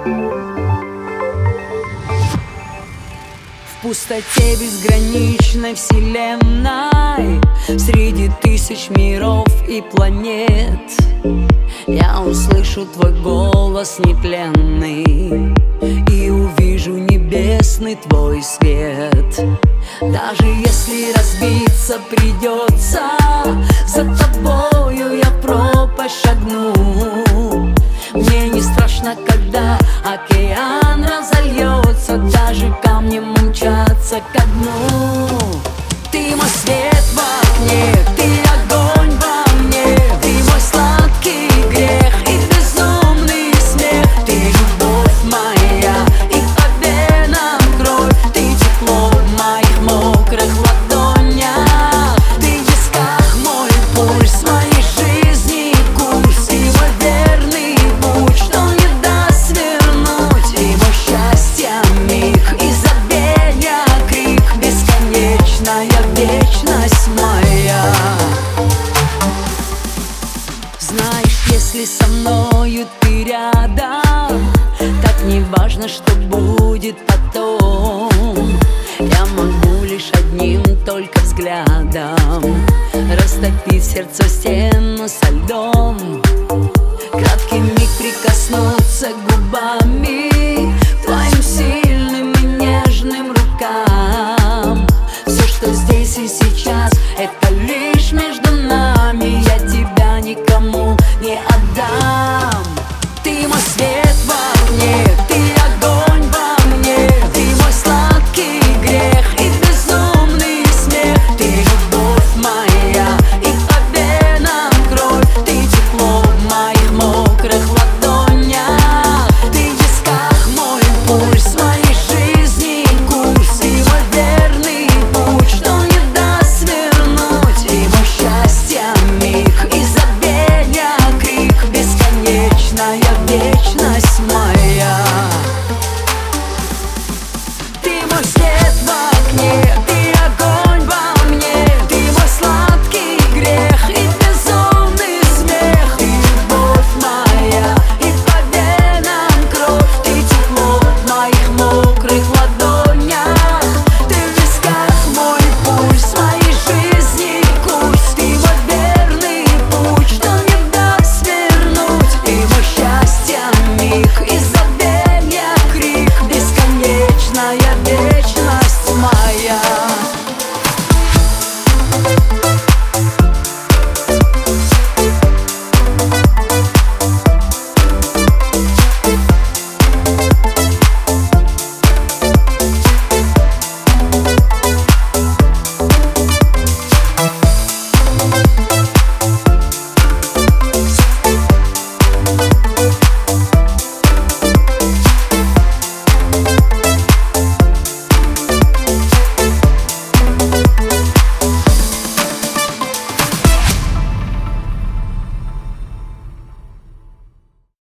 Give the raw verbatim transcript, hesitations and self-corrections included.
В пустоте безграничной вселенной, среди тысяч миров и планет, я услышу твой голос нетленный и увижу небесный твой свет. Даже если разбиться придется, за тобою я пропасть шагну. Мне не страшно, когда океан разольется, даже камнем умчаться ко дну. Ты мой свет в окне, ты огонь во мне, ты мой сладкий грех и безумный смех. Ты любовь моя и по венам кровь, ты тепло в моих мокрых ладонях. Ты в висках мой пульс, моей жизни курс, ты мой верный путь, что не даст свернуть. Ты мой счастье миг и забвенья крик, бесконечная вечность моя. Знаешь, если со мною ты рядом, так не важно, что будет потом. Я могу лишь одним только взглядом растопить сердце стену со льдом, краткий миг прикоснуться губами